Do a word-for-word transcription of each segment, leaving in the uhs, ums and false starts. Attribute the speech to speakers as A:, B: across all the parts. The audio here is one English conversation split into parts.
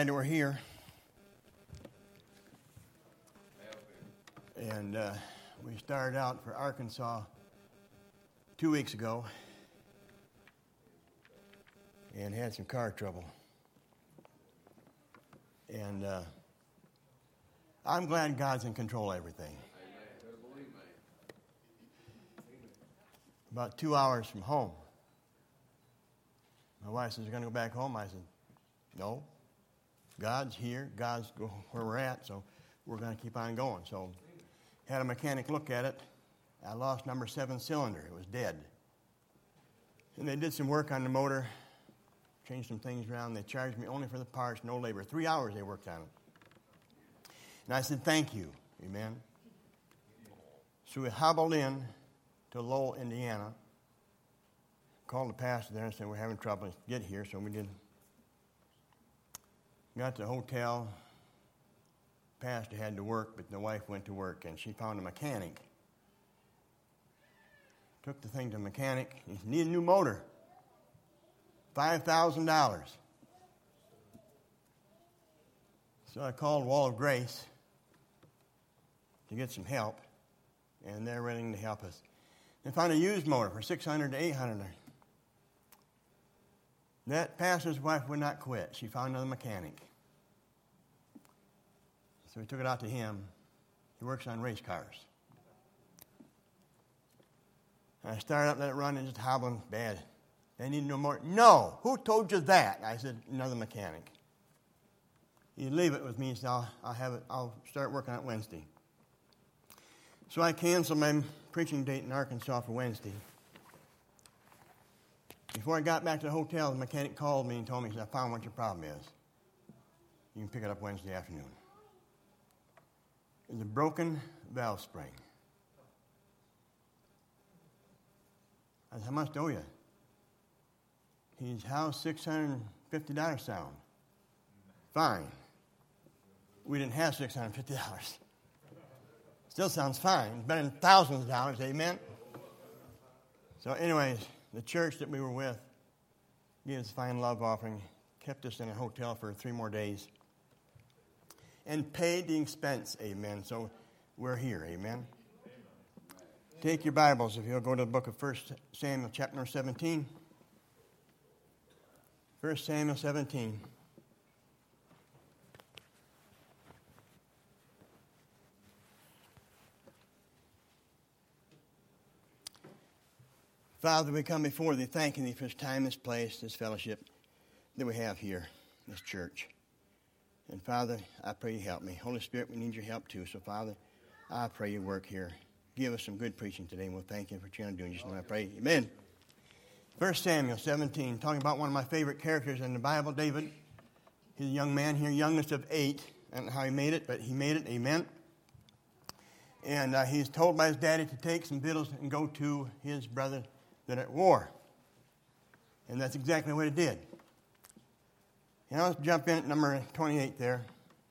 A: And we're here. And uh, we started out for Arkansas two weeks ago and had some car trouble. And uh, I'm glad God's in control of everything. About two hours from home, my wife says, "You're going to go back home?" I said, "No. God's here. God's where we're at, so we're going to keep on going." So had a mechanic look at it. I lost number seven cylinder. It was dead. And they did some work on the motor, changed some things around. They charged me only for the parts, no labor. Three hours they worked on it. And I said, "Thank you." Amen. So we hobbled in to Lowell, Indiana. Called the pastor there and said, "We're having trouble to get here." So we did. Got to the hotel. Pastor had to work, but the wife went to work, and she found a mechanic. Took the thing to the mechanic. He needed a new motor. five thousand dollars. So I called Wall of Grace to get some help, and they're willing to help us. They found a used motor for six hundred dollars to eight hundred dollars. That pastor's wife would not quit. She found another mechanic. So we took it out to him. He works on race cars. I started up, let it run, and just hobbling bad. They need no more. "No, who told you that?" I said, "Another mechanic." You leave it with me, so I'll, I'll have it. I'll start working on it Wednesday. So I canceled my preaching date in Arkansas for Wednesday. Before I got back to the hotel, the mechanic called me and told me, he said, "I found what your problem is. You can pick it up Wednesday afternoon." It's a broken valve spring. I said, "How much do you?" He's, "How's six hundred fifty dollars sound?" "Fine." We didn't have six hundred fifty dollars. Still sounds fine. Better than thousands of dollars, amen? So anyways, the church that we were with gave us a fine love offering, kept us in a hotel for three more days, and paid the expense, amen. So we're here, amen. Take your Bibles, if you'll go to the book of First Samuel, chapter number seventeen. First Samuel seventeen. Father, we come before Thee, thanking Thee for this time, this place, this fellowship that we have here, this church. And Father, I pray You help me. Holy Spirit, we need Your help too. So Father, I pray You work here. Give us some good preaching today, and we'll thank You for what You're doing. Just I pray. Amen. First Samuel seventeen, talking about one of my favorite characters in the Bible, David. He's a young man here, youngest of eight. I don't know how he made it, but he made it. Amen. And uh, he's told by his daddy to take some victuals and go to his brother that are at war. And that's exactly what he did. Now let's jump in at number twenty-eight there.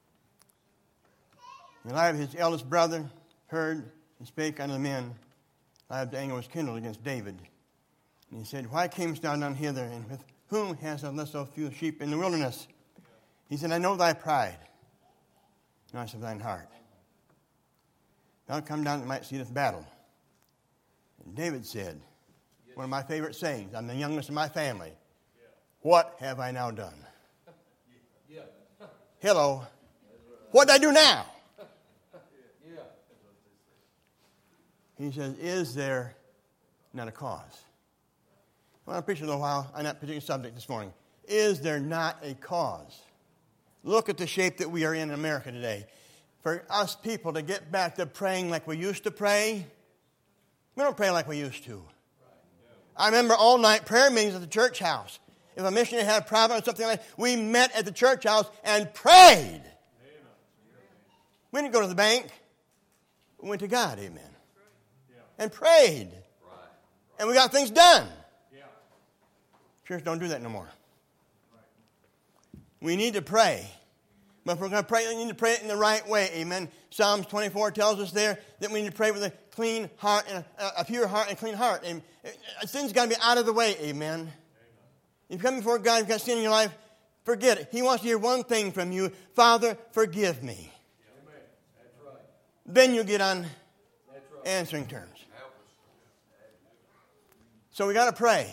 A: Eliab, his eldest brother, heard and spake unto the men. Eliab's anger was kindled against David. And he said, "Why camest thou down hither, and with whom hast thou left so few sheep in the wilderness?" He said, "I know thy pride, not of thine heart. Thou come down and might see this battle." And David said, one of my favorite sayings, I'm the youngest of my family, "What have I now done?" Hello. What did I do now? He says, "Is there not a cause?" I want to preach a little while on that particular subject this morning. Is there not a cause? Look at the shape that we are in in America today. For us people to get back to praying like we used to pray, we don't pray like we used to. I remember all night prayer meetings at the church house. If a missionary had a problem or something like that, we met at the church house and prayed. We didn't go to the bank. We went to God, amen. And prayed. And we got things done. Church don't do that no more. We need to pray. But if we're going to pray, we need to pray it in the right way, amen. Psalms twenty-four tells us there that we need to pray with a clean heart and a, a pure heart and a clean heart. And sin's got to be out of the way, amen. If you come before God, you've got sin in your life, Forget it. He wants to hear one thing from you. Father, forgive me.
B: Amen. That's right.
A: Then you get on
B: That's right.
A: answering terms. So we got to pray.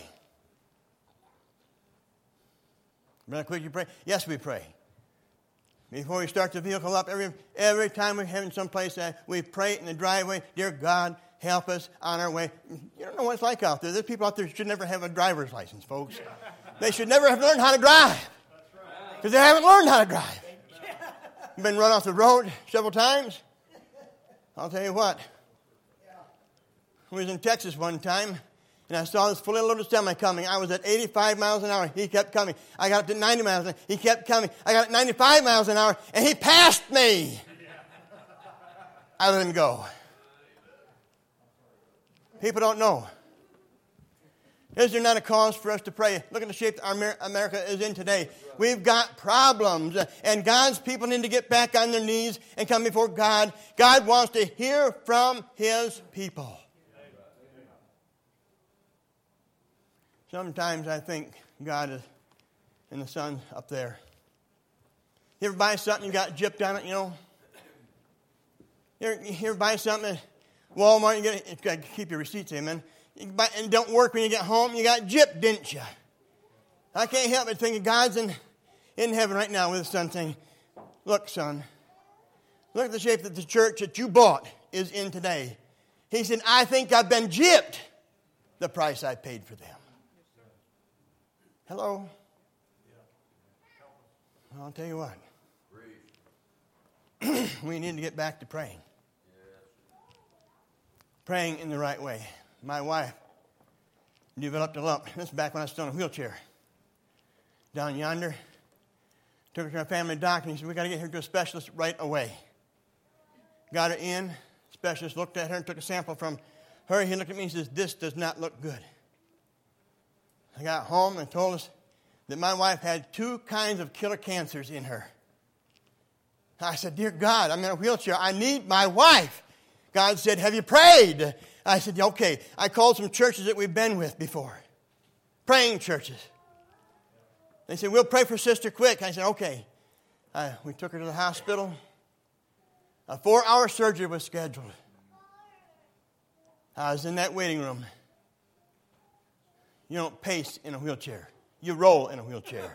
A: Brother Quick, you pray? Yes, we pray. Before we start the vehicle up, every every time we're having someplace, uh, we pray in the driveway. Dear God, help us on our way. You don't know what it's like out there. There's people out there who should never have a driver's license, folks. They should never have learned how to drive. Because they haven't learned how to drive. You've been run off the road several times. I'll tell you what. I was in Texas one time, and I saw this fully loaded semi coming. I was at eighty-five miles an hour. He kept coming. I got up to ninety miles an hour. He kept coming. I got at ninety-five miles an hour, and he passed me. I let him go. People don't know. Is there not a cause for us to pray? Look at the shape that our America is in today. We've got problems, and God's people need to get back on their knees and come before God. God wants to hear from His people. Sometimes I think God is in the sun up there. You ever buy something, you got gypped on it, you know? You ever, you ever buy something at Walmart, you get it, you got to keep your receipts, amen. You buy, and it don't work when you get home, you got gypped, didn't you? I can't help but think God's in, in heaven right now with His son saying, look, son, look at the shape that the church that you bought is in today. He said, I think I've been gypped the price I paid for them. Hello? I'll tell you what. We need to get back to praying. Praying in the right way. My wife developed a lump. This is back when I was still in a wheelchair. Down yonder. Took her to our family doctor, and he said, we got to get her to a specialist right away. Got her in. Specialist looked at her and took a sample from her. He looked at me and says, this does not look good. I got home and told us that my wife had two kinds of killer cancers in her. I said, dear God, I'm in a wheelchair. I need my wife. God said, have you prayed? I said, okay. I called some churches that we've been with before. Praying churches. They said, we'll pray for Sister Quick. I said, okay. I, we took her to the hospital. A four-hour surgery was scheduled. I was in that waiting room. You don't pace in a wheelchair. You roll in a wheelchair.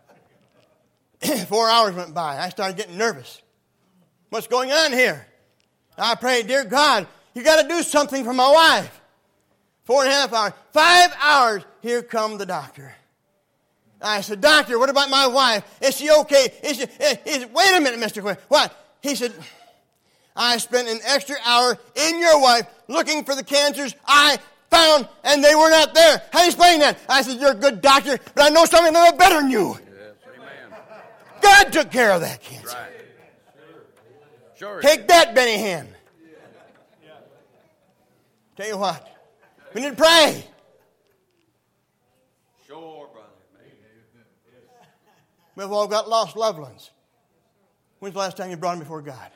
A: Four hours went by. I started getting nervous. What's going on here? I prayed, dear God, you got to do something for my wife. Four and a half hours. Five hours. Here come the doctor. I said, doctor, what about my wife? Is she okay? Is she, is, wait a minute, Mister Quinn. What? He said, I spent an extra hour in your wife looking for the cancers I found, and they were not there. How do you explain that? I said, you're a good doctor, but I know something a little better than you.
C: Yes, amen.
A: God took care of that cancer.
C: Right. Sure.
A: Take that, Benny Hinn. Tell you what, we need to pray.
C: Sure, brother.
A: We've all got lost loved ones. When's the last time you brought them before God?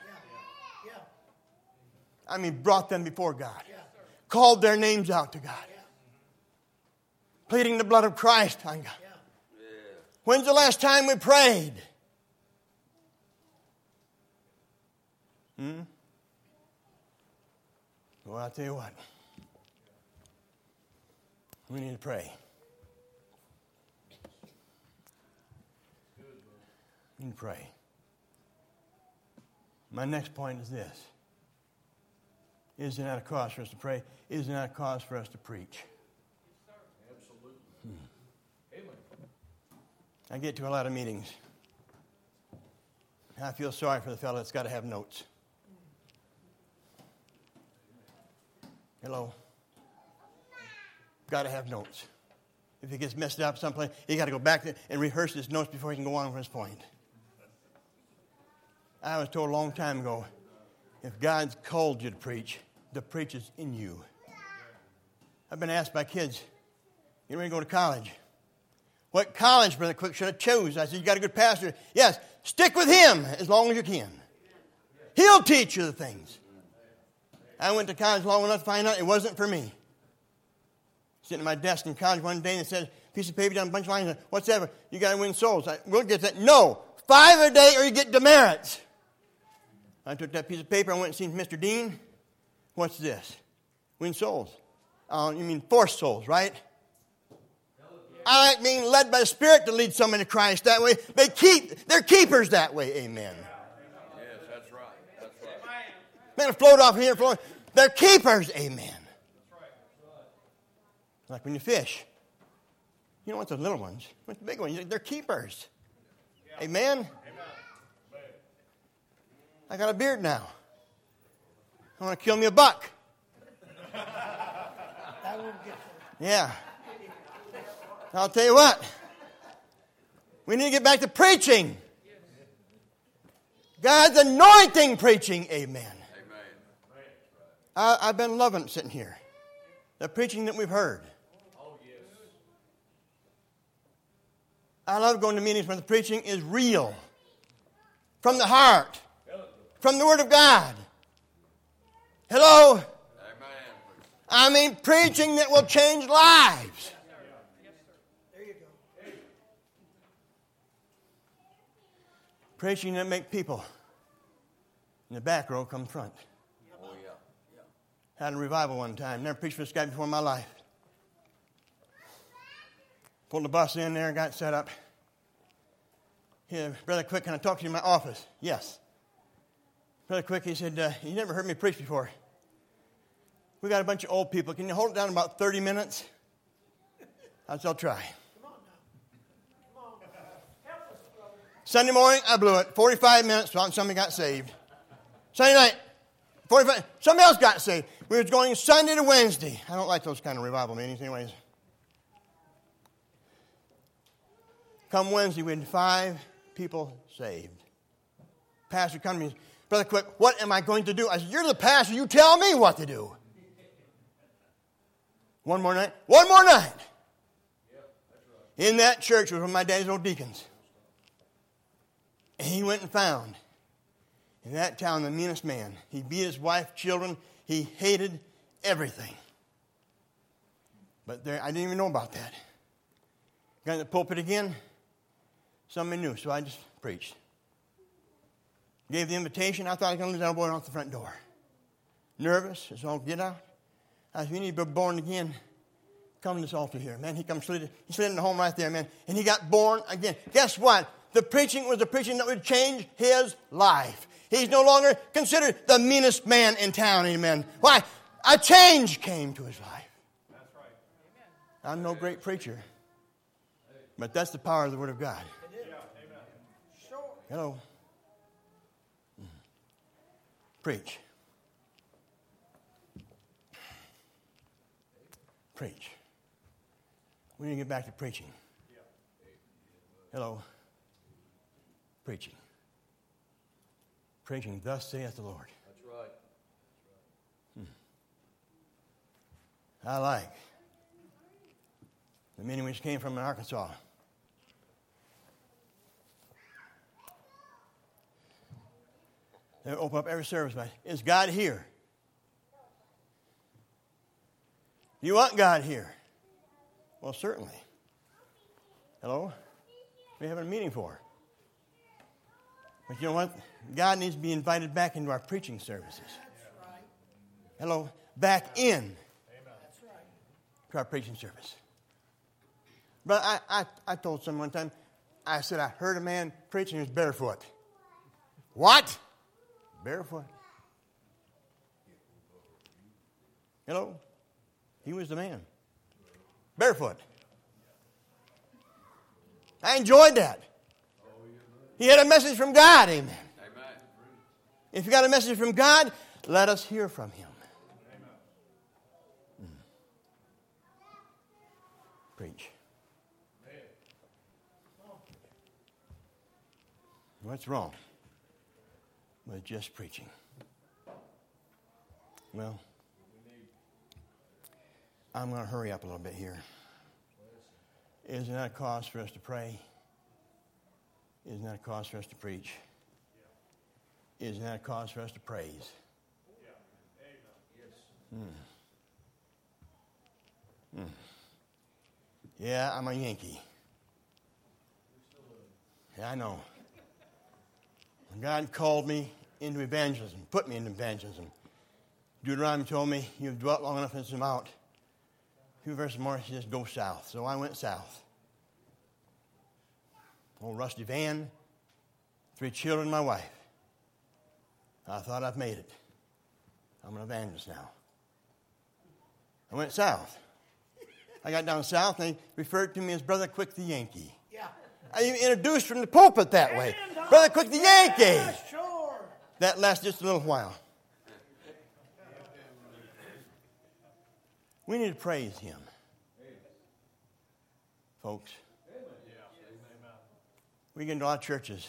A: I mean, brought them before God. Called their names out to God. Pleading the blood of Christ on God. When's the last time we prayed? Hmm? Well, I'll tell you what. We need to pray. We need to pray. My next point is this. Is there not a cause for us to pray? Is there not a cause for us to preach?
B: Absolutely.
A: Hmm. Amen. I get to a lot of meetings. I feel sorry for the fellow that's got to have notes. Hello? Got to have notes. If he gets messed up someplace, he got to go back and rehearse his notes before he can go on with his point. I was told a long time ago, if God's called you to preach, the preach is in you. I've been asked by kids, you ready to go to college? What college, Brother Quick, should I choose? I said, you got a good pastor. Yes, stick with him as long as you can. He'll teach you the things. I went to college long enough to find out it wasn't for me. Sitting at my desk in college one day and it said, piece of paper down, a bunch of lines. What's that? You got to win souls. I, we'll get that. No. Five a day or you get demerits. I took that piece of paper. I went and seen Mister Dean. What's this? Win souls. Uh, you mean force souls, right? I like being led by the Spirit to lead somebody to Christ that way. They keep, they're keepers that way. Amen.
C: Yes, that's right. That's right.
A: Man, it flowed off here. Flowed. They're keepers. Amen. Like when you fish. You don't want the little ones. You want the big ones. They're keepers. Amen. I got a beard now. I want to kill me a buck. Yeah. I'll tell you what. We need to get back to preaching. God's anointing preaching. Amen.
C: Amen.
A: I, I've been loving sitting here. The preaching that we've heard.
B: Oh, yes.
A: I love going to meetings where the preaching is real. From the heart. From the Word of God. Hello?
C: Amen.
A: I mean, preaching that will change lives.
D: There you go.
A: Preaching that make people in the back row come front.
C: Oh, yeah. Yeah.
A: Had a revival one time. Never preached for this guy before in my life. Pulled the bus in there, got set up. Here, Brother Quick, can I talk to you in my office? Yes. Brother Quick, he said, uh, you never heard me preach before. We got a bunch of old people. Can you hold it down in about thirty minutes? I said, I'll try.
D: Come on now. Come on. Help us, brother.
A: Sunday morning, I blew it. forty-five minutes, somebody got saved. Sunday night, forty-five, somebody else got saved. We were going Sunday to Wednesday. I don't like those kind of revival meetings anyways. Come Wednesday, we had five people saved. Pastor come to me, Brother Quick, what am I going to do? I said, you're the pastor. You tell me what to do. One more night. One more night. In that church was one of my daddy's old deacons. And he went and found in that town the meanest man. He beat his wife, children. He hated everything. But there, I didn't even know about that. Got in the pulpit again. Somebody knew, so I just preached. Gave the invitation. I thought I was going to lose that boy off the front door. Nervous. It's all get out. I said, you need to be born again. Come to this altar here, man. He comes slid, he slid in the home right there, man. And he got born again. Guess what? The preaching was the preaching that would change his life. He's no longer considered the meanest man in town, amen. Why? A change came to his life.
B: That's right.
A: I'm no great preacher. But that's the power of the Word of God.
B: Yeah, amen.
D: Sure.
A: Hello. Preach. Preach. We need to get back to preaching. Hello. Preaching. Preaching, thus saith the Lord.
B: That's right.
A: I like the meeting which came from in Arkansas. They open up every service by, is God here? You want God here? Well, certainly. Hello? What are you having a meeting for? But you know what? God needs to be invited back into our preaching services.
D: That's right.
A: Hello? Back in
D: That's right.
A: to our preaching service. But I, I, I told someone one time, I said, I heard a man preaching who was barefoot. What? Barefoot. Hello? He was the man. Barefoot. I enjoyed that. He had a message from God, amen.
C: Amen.
A: If you got a message from God, let us hear from him. Mm. Preach. What's wrong with just preaching? Well, I'm going to hurry up a little bit here. Isn't that a cause for us to pray? Isn't that a cause for us to preach? Isn't that a cause for us to praise? Mm. Mm. Yeah, I'm a Yankee. Yeah, I know. God called me into evangelism, put me into evangelism. Deuteronomy told me, you've dwelt long enough in this mount. A few verses more, he says, go south. So I went south. Old rusty van, three children, my wife. I thought I've made it. I'm an evangelist now. I went south. I got down south, and they referred to me as Brother Quick the Yankee.
D: Yeah.
A: I even introduced from the pulpit that way. Brother Quick the Yankee.
D: Yeah, sure.
A: That lasted just a little while. We need to praise him. Folks. We get into a lot of churches.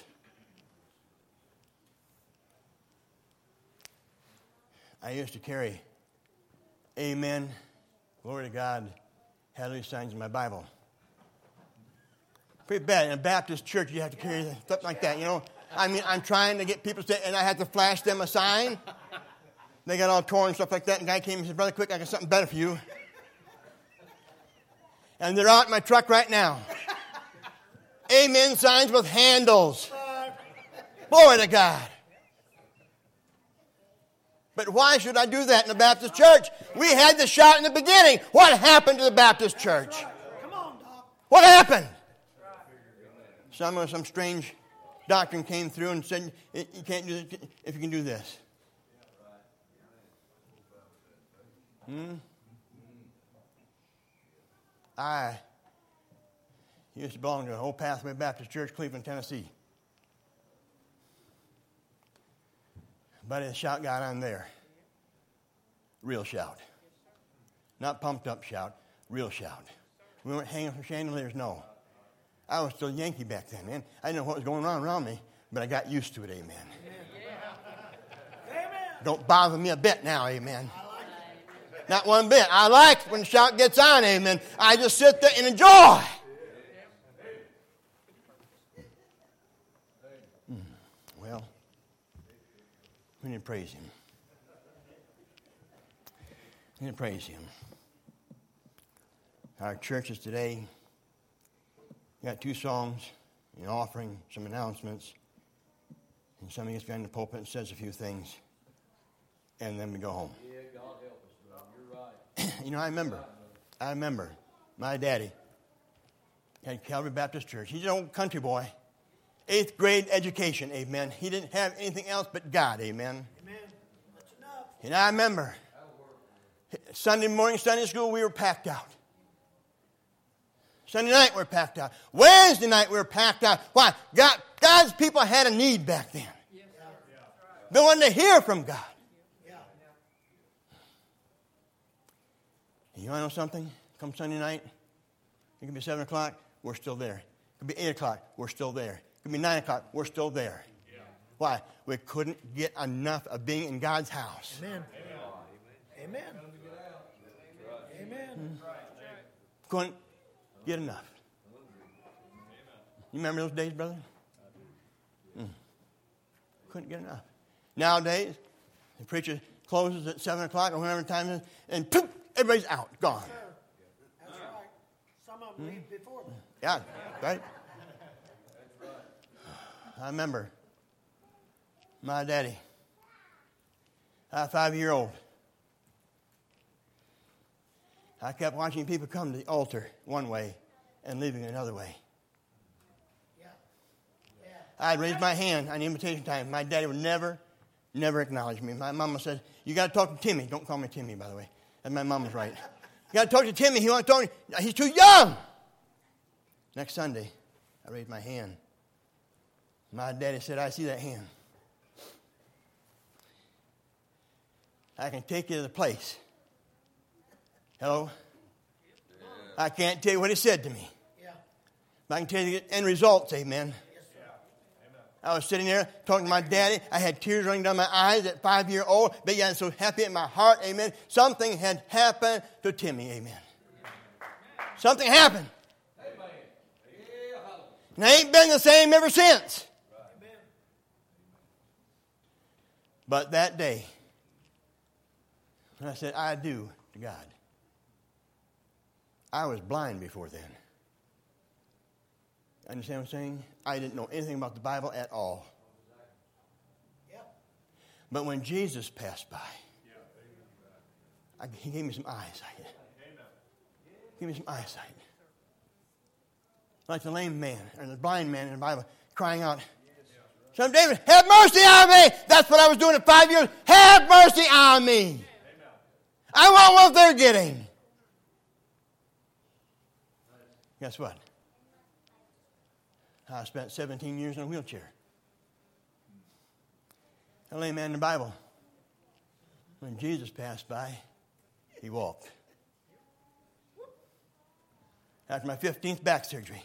A: I used to carry amen, glory to God, hallelujah signs in my Bible. Pretty bad. In a Baptist church, you have to carry stuff like that, you know. I mean, I'm trying to get people to say, and I had to flash them a sign. They got all torn and stuff like that. And the guy came and said, Brother Quick, I got something better for you. And they're out in my truck right now. Amen signs with handles. Glory to God. But why should I do that in the Baptist church? We had the shout in the beginning. What happened to the Baptist church?
D: Come on, Doc.
A: What happened? Some some strange doctrine came through and said, you can't do this if you can do this. Hmm? I used to belong to an Old Pathway Baptist Church, Cleveland, Tennessee. But the shout got on there. Real shout. Not pumped up shout, real shout. We weren't hanging from chandeliers, no. I was still Yankee back then, man. I didn't know what was going on around me, but I got used to it, amen.
D: Amen.
A: Don't bother me a bit now, amen. Not one bit. I like when the shout gets on, amen. I just sit there and enjoy. Hmm. Well, we need to praise him. We need to praise him. Our churches today got two songs, an offering, some announcements, and somebody gets behind the pulpit and says a few things, and then we go home.
C: Yeah, God help us, brother. You're right.
A: You know, I remember, I remember my daddy had Calvary Baptist Church. He's an old country boy. Eighth grade education, amen. He didn't have anything else but God, amen.
D: Amen. That's enough.
A: And I remember Sunday morning, Sunday school, we were packed out. Sunday night, we were packed out. Wednesday night, we were packed out. Why? God, God's people had a need back then.
D: Yeah.
A: They wanted to hear from God.
D: Yeah.
A: And you want to know something? Come Sunday night, it could be seven o'clock, we're still there. It could be eight o'clock, we're still there. It could be nine o'clock, we're still there.
B: Yeah.
A: Why? We couldn't get enough of being in God's house.
D: Amen. Amen. Amen.
A: Couldn't get enough. You remember those days, brother? Mm. Couldn't get enough. Nowadays, the preacher closes at seven o'clock or whatever time it is, and poof, everybody's out, gone.
D: That's right. Some of them leave before that.
A: Yeah, right? I remember my daddy, a five-year-old. I kept watching people come to the altar one way and leaving another way.
D: Yeah. Yeah.
A: I'd raise my hand on invitation time. My daddy would never, never acknowledge me. My mama said, you got to talk to Timmy. Don't call me Timmy, by the way. And my mom was right. You got to talk to Timmy. He wants to talk to you. He's too young. Next Sunday, I raised my hand. My daddy said, I see that hand. I can take you to the place. Hello? Yeah. I can't tell you what he said to me.
D: Yeah.
A: But I can tell you the end results, amen.
D: Yes, sir.
A: I was sitting there talking to my daddy. I had tears running down my eyes at five-year-old. But yet I'm so happy in my heart, amen. Something had happened to Timmy, amen. Something happened.
C: Amen. Yeah.
A: And I ain't been the same ever since.
D: Amen.
A: But that day, when I said, I do to God, I was blind before then. Understand what I'm saying? I didn't know anything about the Bible at all. But when Jesus passed by, I, he gave me some eyesight. Give me some eyesight. Like the lame man, or the blind man in the Bible, crying out, Son of David, have mercy on me! That's what I was doing at five years. Have mercy on me! Amen. I want what they're getting. Guess what? I spent seventeen years in a wheelchair. The lame man in the Bible, when Jesus passed by, he walked. After my fifteenth back surgery,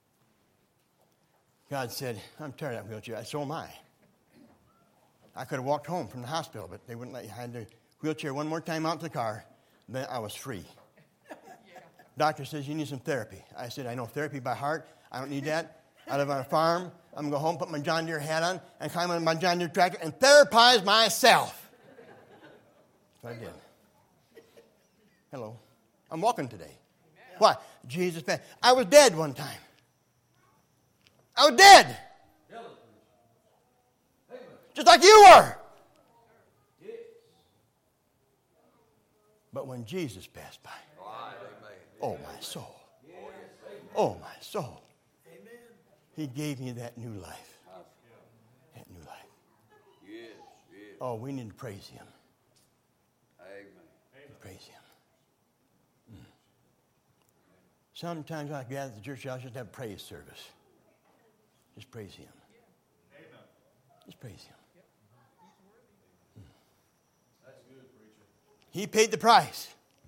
A: God said, I'm tired of that wheelchair. I so am I. I could have walked home from the hospital, but they wouldn't let you. I had the wheelchair one more time out to the car, then I was free. Yeah. Doctor says, you need some therapy. I said, I know therapy by heart. I don't need that. I live on a farm. I'm going to go home, put my John Deere hat on, and climb on my John Deere tractor and therapize myself. That's what I did. Hello. I'm walking today. Amen. Why? Jesus, man. I was dead one time. I was dead. Just like you were. But when Jesus passed by, oh, my soul. Oh, my soul. He gave me that new life. That new life. Oh, we need to praise him. Praise him. Mm. Sometimes when I gather at the church, I'll just have praise service. Just praise him. Just praise him. Mm. He paid the price.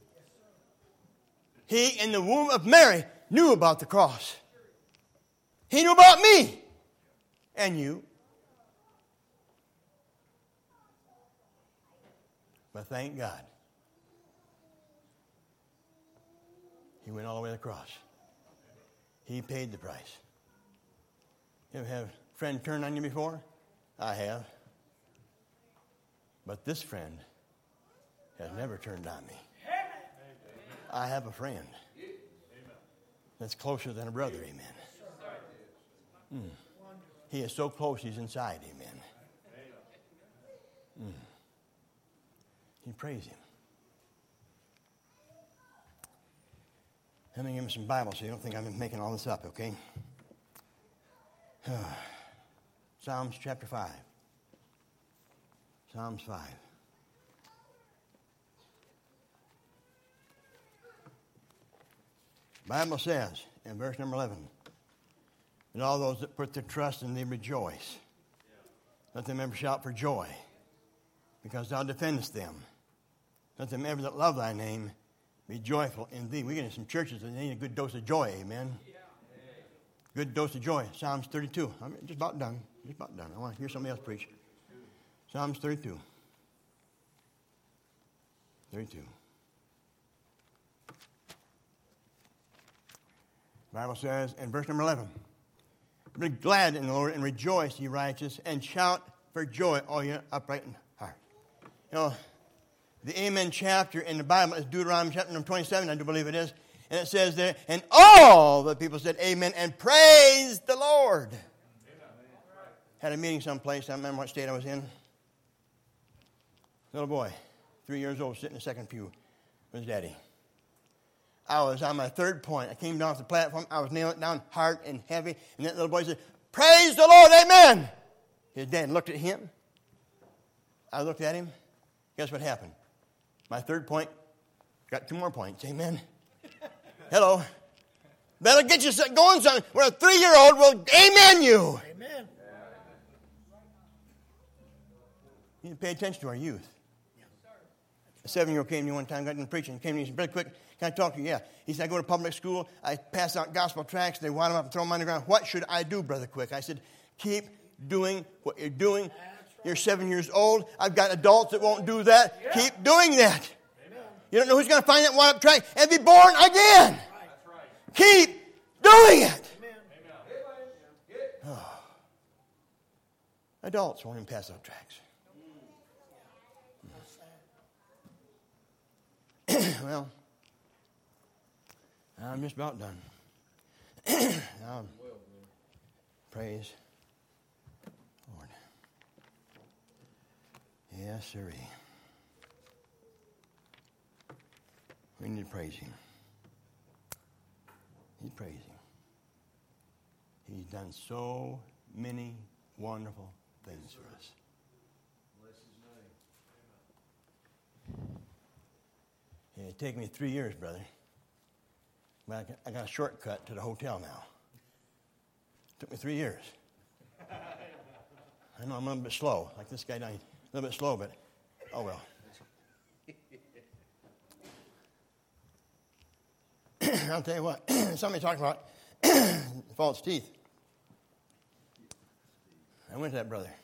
A: He, in the womb of Mary, knew about the cross. He knew about me and you. But thank God, he went all the way to the cross. He paid the price. You ever have a friend turn on you before? I have. But this friend has never turned on me. I have a friend that's closer than a brother, amen. Mm. He is so close, he's inside, amen. Mm. You praise him. Let me give him some Bible so you don't think I'm making all this up, okay? Psalms chapter five. Psalms five. Bible says in verse number eleven, and all those that put their trust in thee rejoice. Let them ever shout for joy, because thou defendest them. Let them ever that love thy name be joyful in thee. We get in some churches that need a good dose of joy, amen. Good dose of joy. Psalms thirty-two. I'm just about done. Just about done. I want to hear somebody else preach. Psalms thirty-two. thirty-two. The Bible says in verse number eleven, be glad in the Lord and rejoice, ye righteous, and shout for joy, all ye upright in heart. You know, the Amen chapter in the Bible is Deuteronomy chapter number twenty-seven, I do believe it is. And it says there, and all the people said amen and praise the Lord. Amen. Had a meeting someplace, I don't remember what state I was in. Little boy, three years old, sitting in the second pew with his daddy. I was on my third point. I came down off the platform. I was nailing it down hard and heavy. And that little boy said, praise the Lord, amen. His dad looked at him. I looked at him. Guess what happened? My third point got two more points, amen. Hello. That'll get you going something. Where a three-year-old will amen you. Amen. You need to pay attention to our youth. A seven-year-old came to me one time, got into preaching, came to me and said, Brother Quick, can I talk to you? Yeah. He said, I go to public school, I pass out gospel tracts, they wad them up and throw them on the ground. What should I do, Brother Quick? I said, keep doing what you're doing. Right. You're seven years old. I've got adults that won't do that. Yeah. Keep doing that. Amen. You don't know who's going to find that wad up tract and be born again. Right. That's right. Keep doing it. Amen. Oh. Adults won't even pass out tracts. Well, I'm just about done. um, Praise Lord. Yes, sirree. We need to praise him. We praise him. He's done so many wonderful things for us.
C: Bless his name.
A: Yeah, it's taken me three years, brother. But I got, I got a shortcut to the hotel now. It took me three years. I know I'm a little bit slow, like this guy. A little bit slow, but oh well. I'll tell you what. Somebody talked about false teeth. I went to that brother.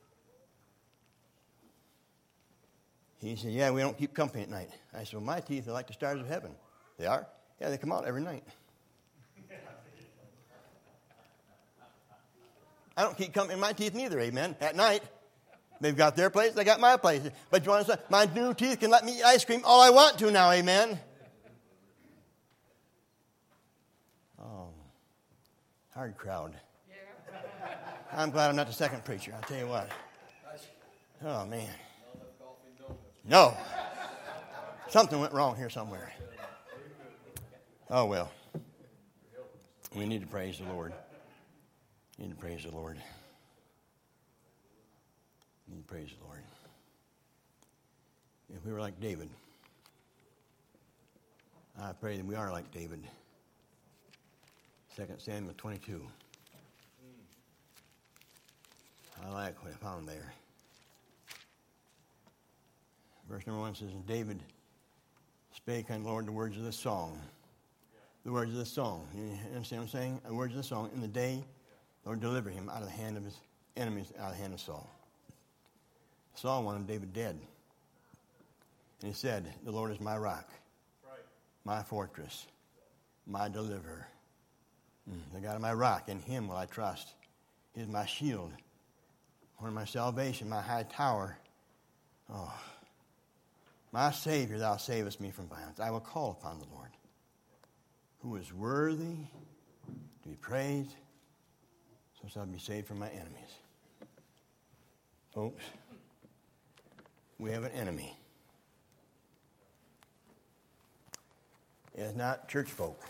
A: He said, yeah, we don't keep company at night. I said, well, my teeth are like the stars of heaven. They are? Yeah, they come out every night. I don't keep company in my teeth neither, amen. At night, they've got their place, they got my place. But you want to say, my new teeth can let me eat ice cream all I want to now, amen. Oh, hard crowd. I'm glad I'm not the second preacher, I'll tell you what. Oh, man. No. Something went wrong here somewhere. Oh, well. We need to praise the Lord. We need to praise the Lord. We need to praise the Lord. If we were like David, I pray that we are like David. Second Samuel twenty-two. I like what I found there. Verse number one says, David spake unto the Lord the words of this song. The words of this song. You understand what I'm saying? The words of the song. In the day, the Lord delivered him out of the hand of his enemies, out of the hand of Saul. Saul wanted David dead. And he said, the Lord is my rock, right, my fortress, my deliverer. Mm, the God of my rock, in him will I trust. He is my shield, horn of my salvation, my high tower. Oh, my Savior, thou savest me from violence. I will call upon the Lord, who is worthy to be praised, so shall I be saved from my enemies. Folks, we have an enemy. It's not church folk.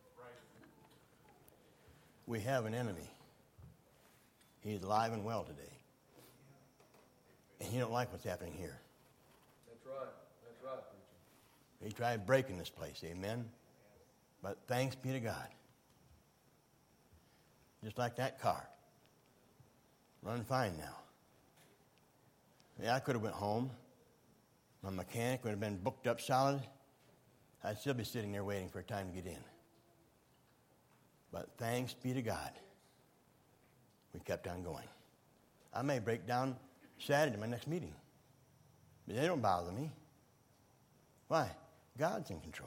A: We have an enemy. He's alive and well today. And he don't like what's happening here.
C: That's right. That's right, preacher.
A: He tried breaking this place, amen? But thanks be to God. Just like that car. Running fine now. Yeah, I could have went home. My mechanic would have been booked up solid. I'd still be sitting there waiting for a time to get in. But thanks be to God, we kept on going. I may break down Saturday, my next meeting. But they don't bother me. Why? God's in control.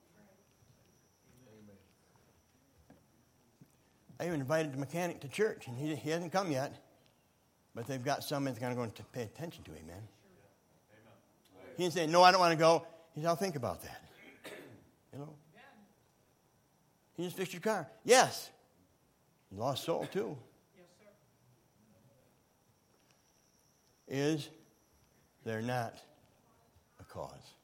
C: Amen.
A: I even invited the mechanic to church, and he, he hasn't come yet. But they've got somebody that's going to pay attention to him, man. He didn't say, no, I don't want to go. He said, I'll think about that. You know? He just fixed your car. Yes. You lost soul, too.
D: Yes, sir.
A: Is there not a cause?